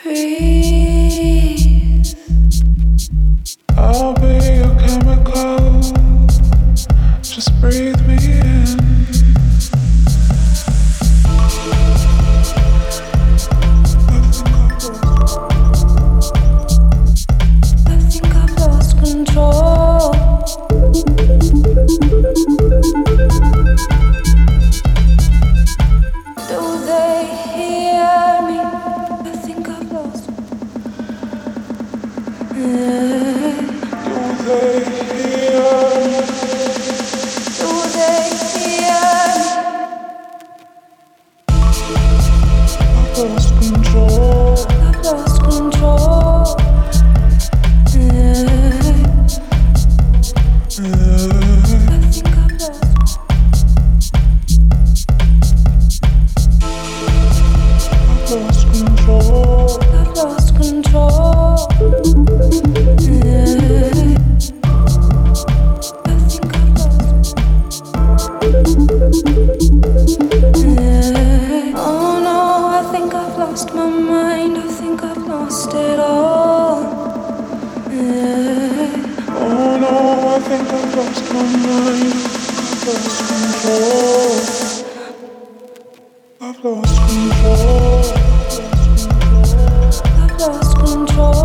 I'll be your chemical. Just breathe me in. I think I've lost control. Do they hear me? I think I've lost. Do they hear me? Do they hear me? I've lost control. I've lost control. I think I've lost. I've lost control. I've lost control. I think I've lost. Oh no, I think I've lost my mind. I think I've lost it all. Oh no, I think I've lost my mind. I've lost control. I've lost control. I've lost control.